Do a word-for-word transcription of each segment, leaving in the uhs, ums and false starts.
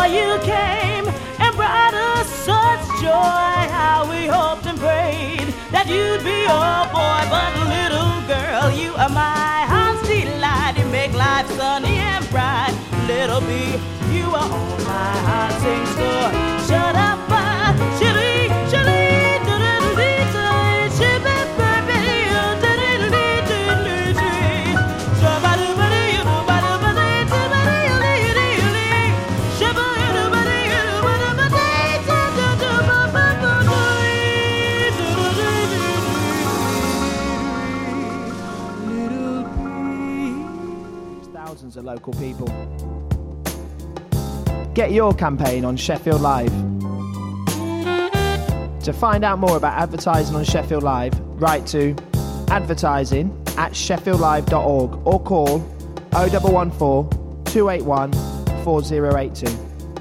before you came and brought us such joy. How we hoped and prayed that you'd be a boy, but little girl, you are my heart's delight. You make life sunny and bright. Little bee, you are all my heart sings for. Shut up, uh, chilly, chilly. Thousands of local people. Get your campaign on Sheffield Live. To find out more about advertising on Sheffield Live, write to advertising at sheffield live dot org or call oh one one four, two eight one, four oh eight two.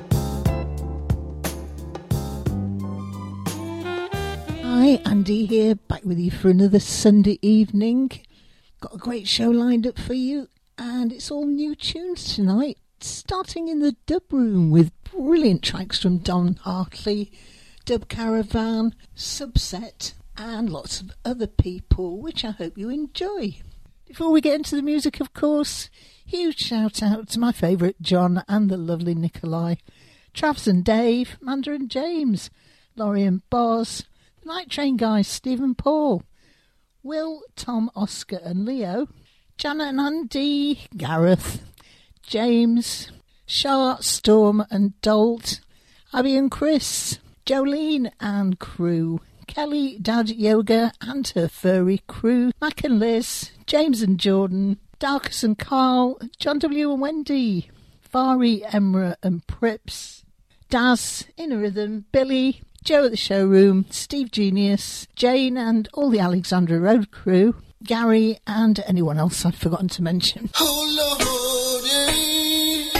Hi, Andy here, back with you for another Sunday evening. Got a great show lined up for you, and it's all new tunes tonight, starting in the dub room with brilliant tracks from Don Hartley, Dub Caravan, Subset, and lots of other people, which I hope you enjoy. Before we get into the music, of course, huge shout out to my favourite John and the lovely Nikolai, Travis and Dave, Manda and James, Laurie and Boz, the Night Train guys, Stephen Paul, Will, Tom, Oscar and Leo, Janet and Andy, Gareth, James, Charlotte, Storm and Dolt, Abby and Chris, Jolene and crew, Kelly, Dad Yoga and her furry crew, Mac and Liz, James and Jordan, Darkus and Carl, John W and Wendy, Fari, Emra and Prips, Daz, Inner Rhythm, Billy, Joe at the Showroom, Steve Genius, Jane and all the Alexandra Road crew, Gary and anyone else I've forgotten to mention. Oh Lord, yeah.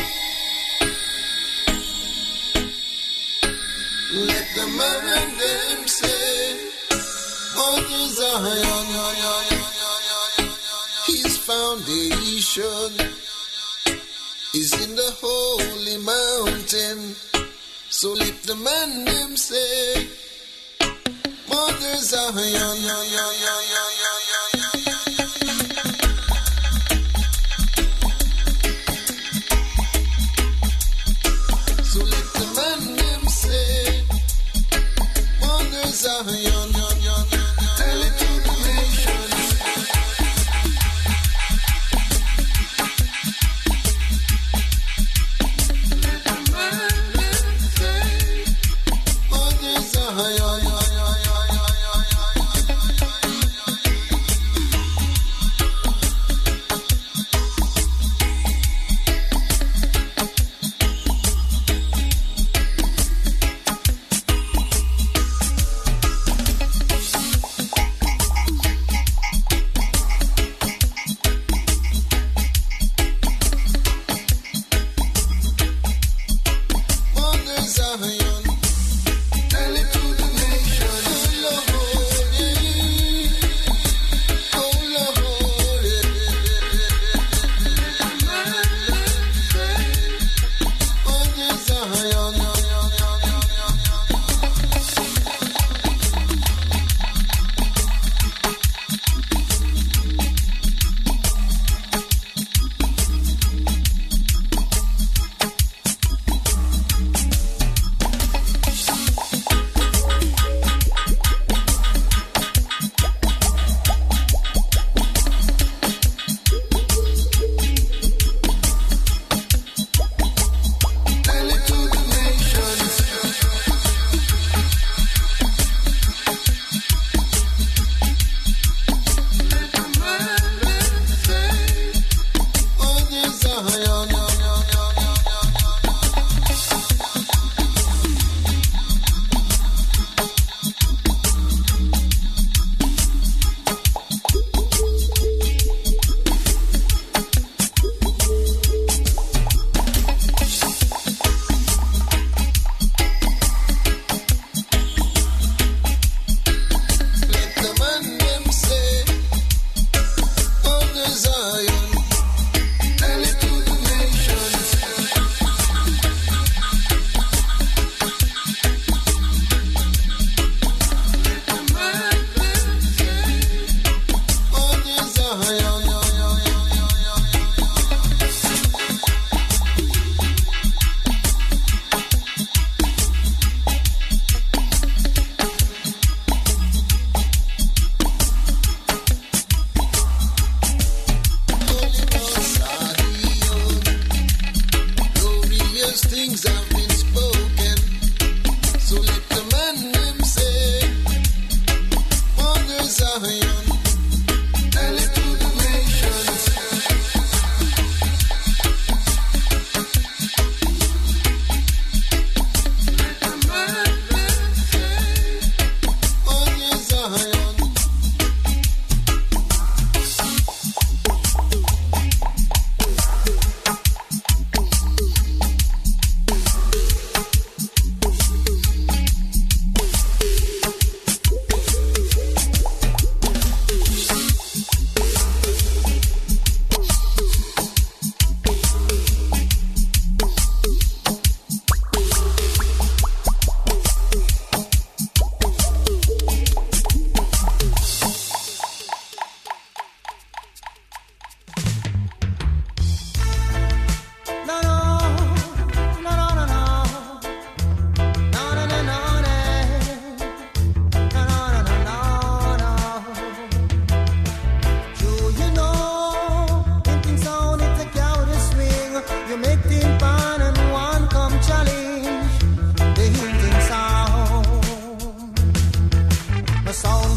Let the man them say, Mother Zion, his foundation is in the holy mountain. So let the man them say, Mother Zion, so let the man them say, Mother Zion, tell it to the nation. Let the man them say, Mother Zion,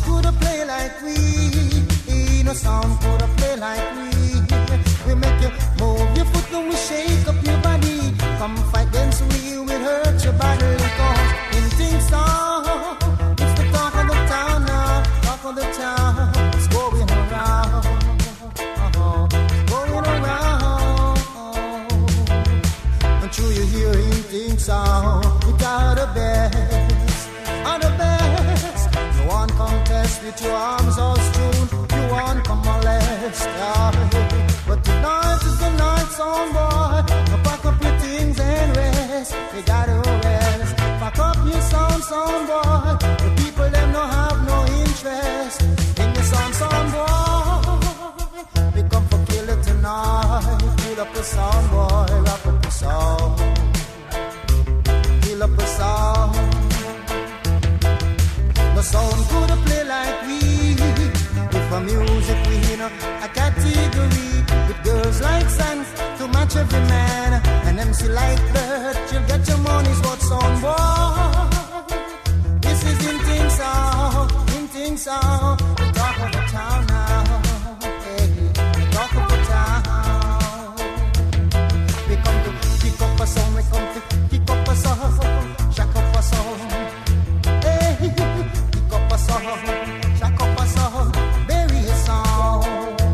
could have play like we. No sound could have play like we. We make you move your foot and we shake up your body. Come fight against we, we'll hurt your body. Cause in things so, it's the talk of the town now. Talk of the town, it's going around. Uh-huh. Going around. And true you hearing things so, it's all the best. All the best. You want contest with your arms all strewn. You want come molest, yeah. But tonight is the night, son boy. So pack up your things and rest. You gotta rest. Pack up your sound, son boy. The people them no have no interest in your sound, son boy. We come for kill it tonight. Kill up a sound boy, wrap up a sound. Kill up a sound. The sound could play like we. If a music we in a category with girls like Sans to match every man, and M C like Bert, you'll get your money's worth, son boy. This is in things so, in things so. The talk of the town now, hey, the talk of the town. We come to pick up a song, we come to pick up a song, shack up a song. Hey, pick up a song, shack up a song, bury a song.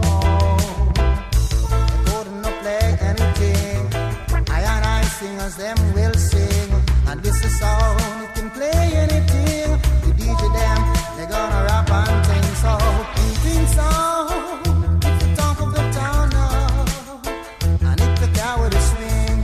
They couldn't no play anything. I and I singers them will sing, and this is sound. It can play anything. The D J them they gonna rap and sing so. In thing sound, it's the talk of the town now, and it's the cow with the swing.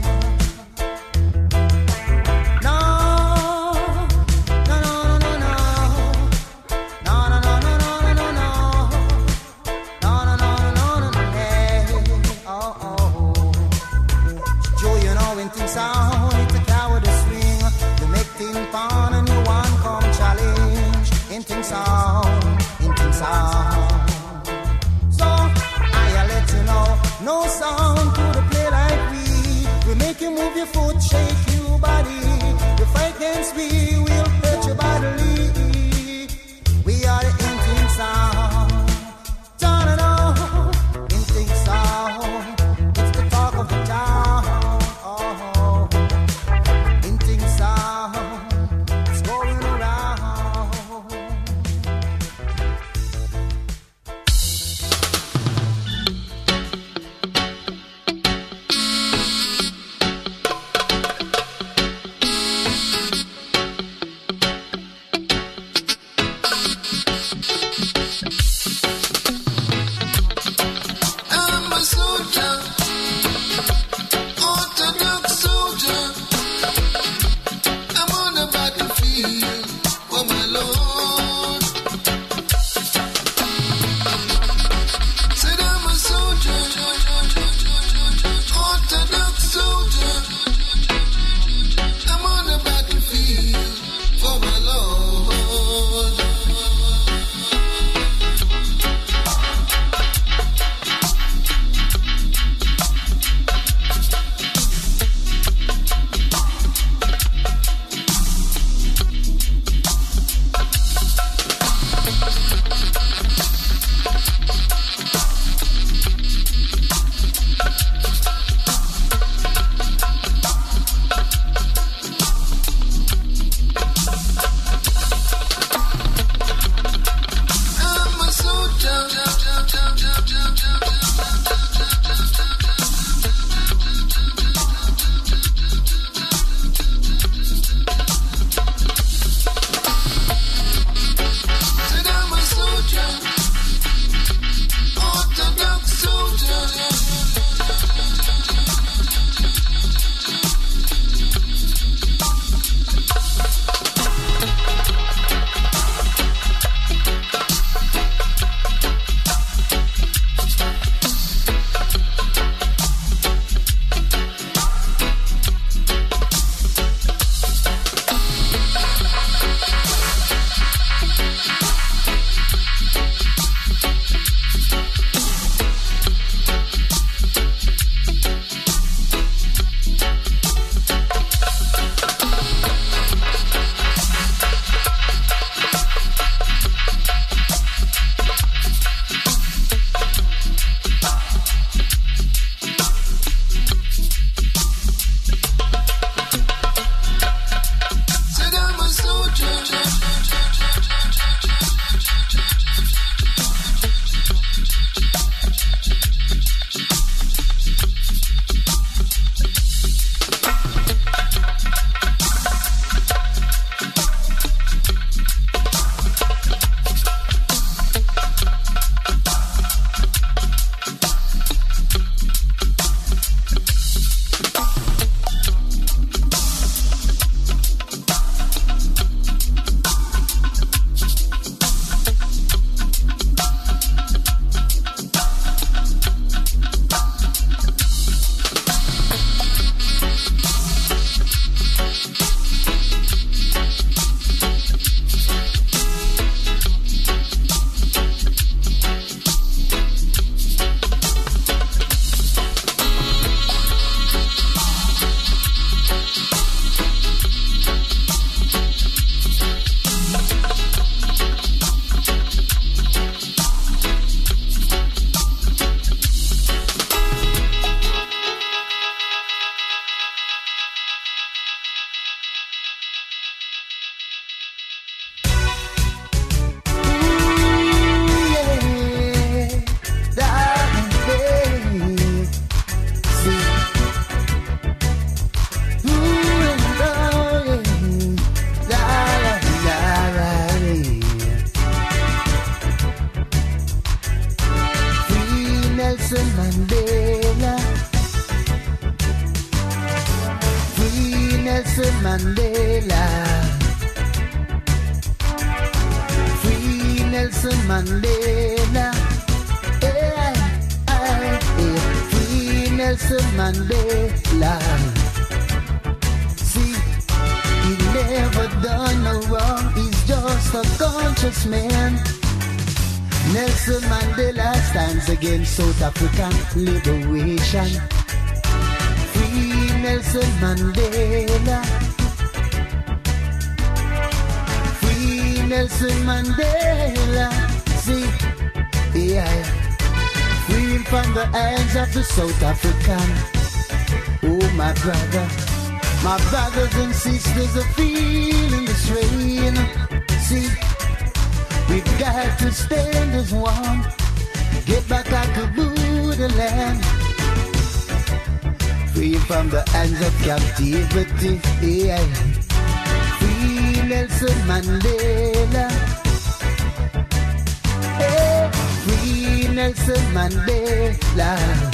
No, no, no, no, no, no, no, no, no, no, no, no, no, no, no, no, no, no, hey, oh, oh. Joe, you know when things sound, it's the cow with the swing. You make things fun and you want come challenge. In things sound, in things sound. So I let you know, no sound could play like we. We make you move your foot, shake your body. You fight against we, we'll hurt your bodily. We are the in things sound. Turn it on, in things sound. It's the talk of the town. Oh, in things sound. It's going around. Mandela. Free Nelson Mandela. Free Nelson Mandela. Hey, hey, hey. Free Nelson Mandela. See, he never done no wrong. He's just a conscious man. Nelson Mandela stands against South African liberation. Free Nelson Mandela. Free Nelson Mandela. See, yeah. Free him from the hands of the South African. Oh, my brother. My brothers and sisters are feeling the strain. See, we've got to stand as one. Get back our Kabuda land. Free from the hands of captivity. Yeah. Free Nelson Mandela. Hey, free Nelson Mandela.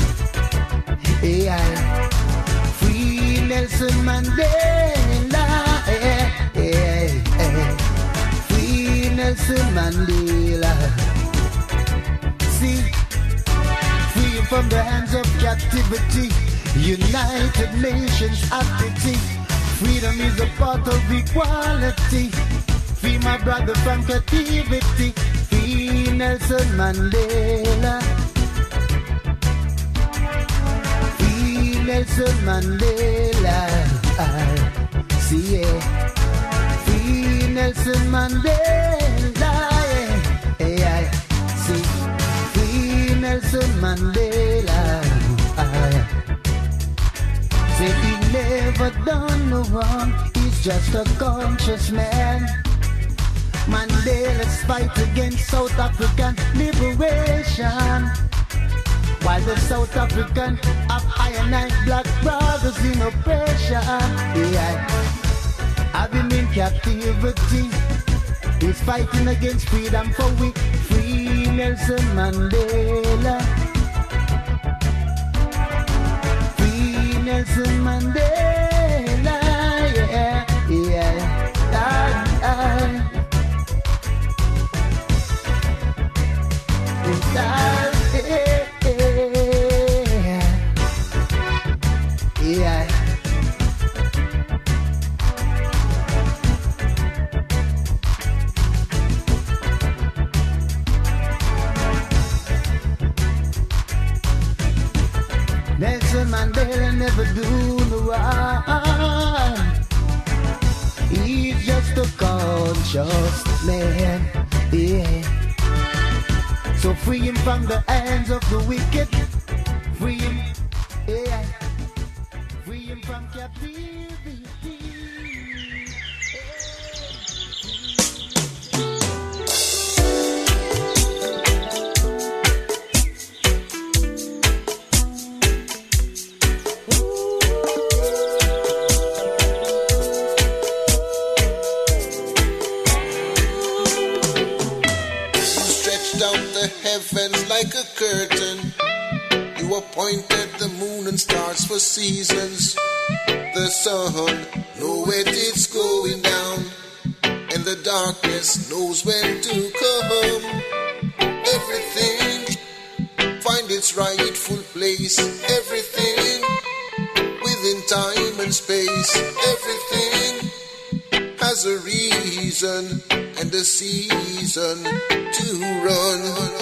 Yeah. Free Nelson Mandela. Yeah, yeah, yeah. Free Nelson Mandela. See, free from the hands of captivity. United Nations activity. Freedom is a part of equality. Free my brother from captivity. Free Nelson Mandela. Nelson Mandela, I see it. Free Nelson Mandela, yeah, I see. Free Nelson Mandela, I say he never done no wrong. He's just a conscious man. Mandela's fight against South African liberation. While the South African have iron and black brothers in oppression. Yeah, have him in captivity. He's fighting against freedom for we. Free Nelson Mandela. Free Nelson Mandela. Yeah, yeah. I, I, I, yeah. Nelson Mandela never do no wrong. He's just a conscious man. Yeah. So free him from the hands of the wicked. Free him. Yeah. Free him from captivity. Heavens like a curtain. You appointed the moon and stars for seasons. The sun knows when it's going down, and the darkness knows when to come. Everything find its rightful place. Everything within time and space. Everything has a reason and a season to run.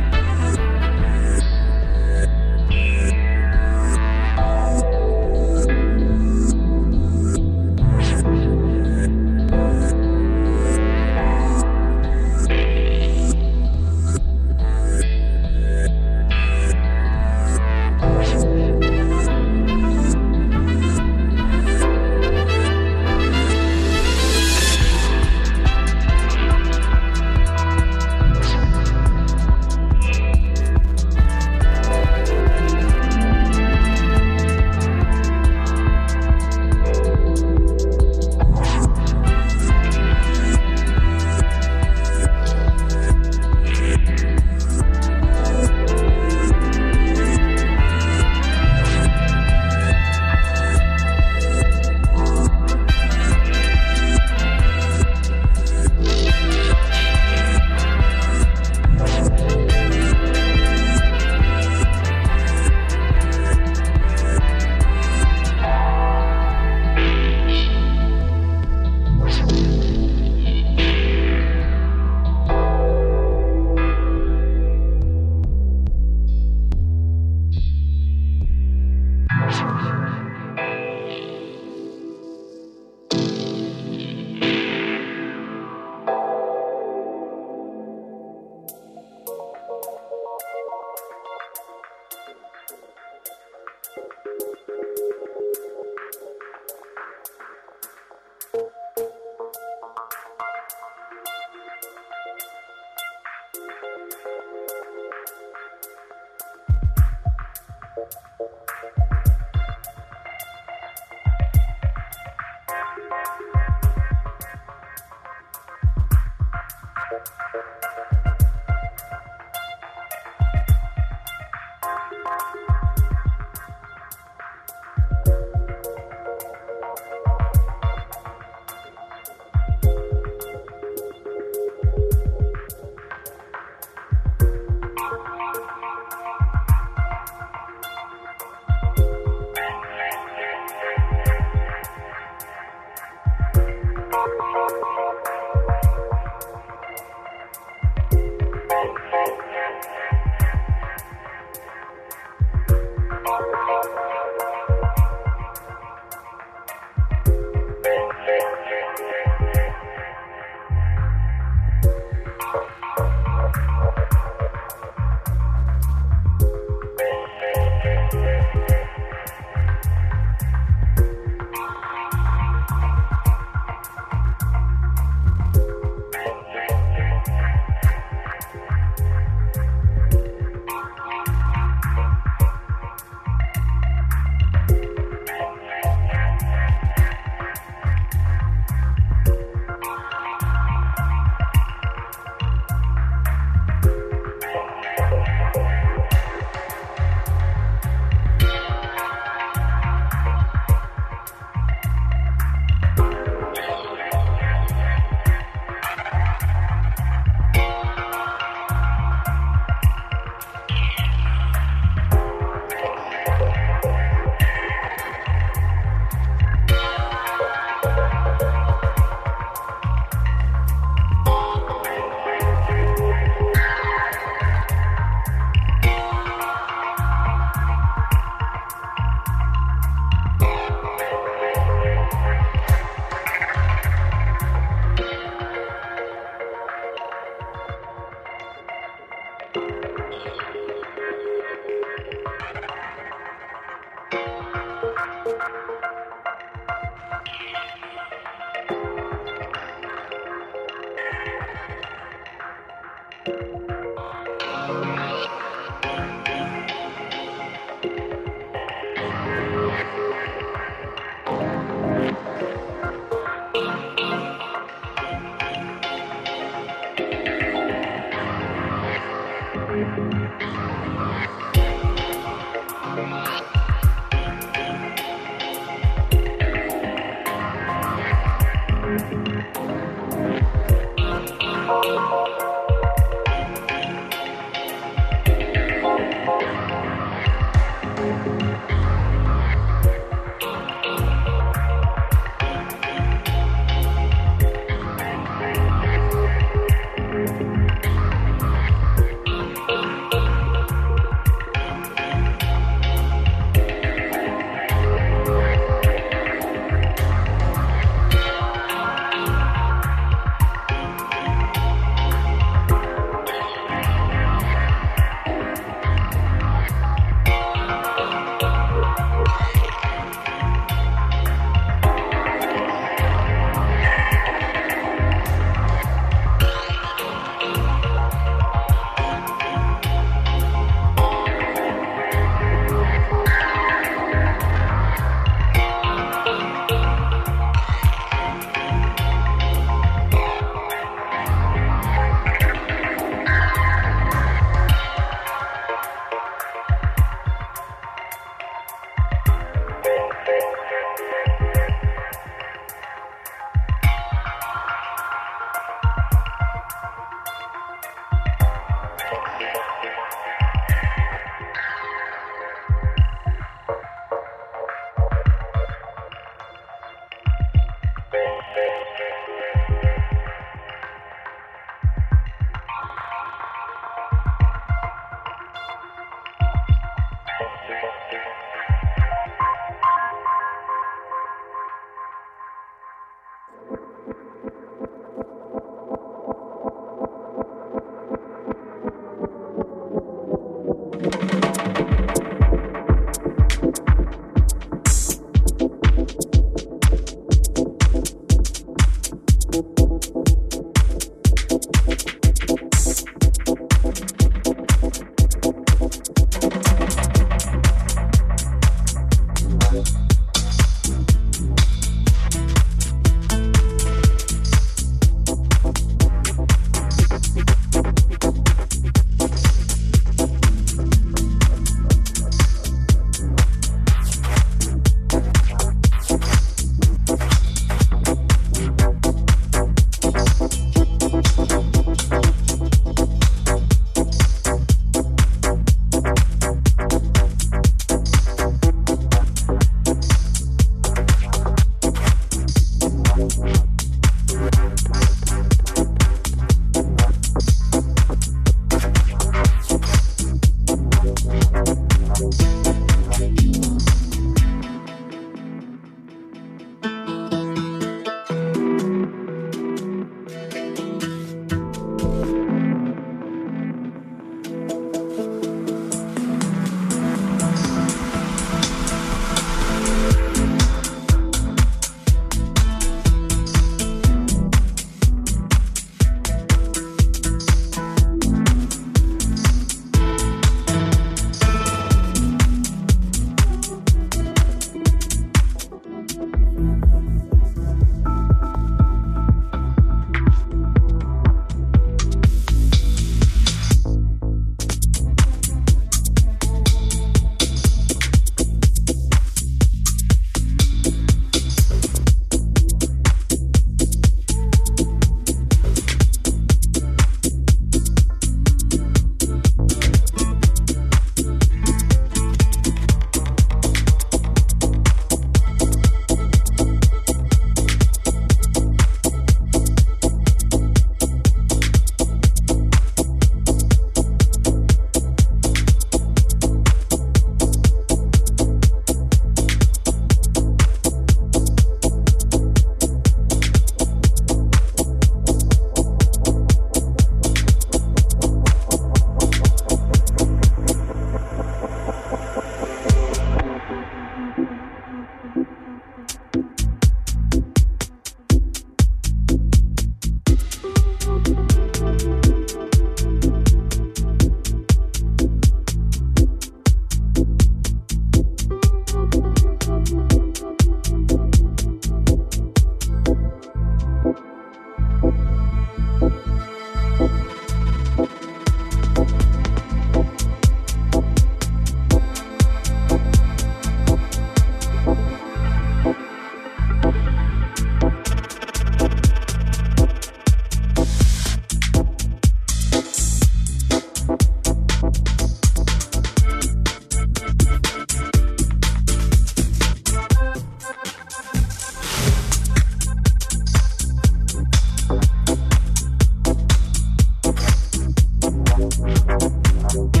Thank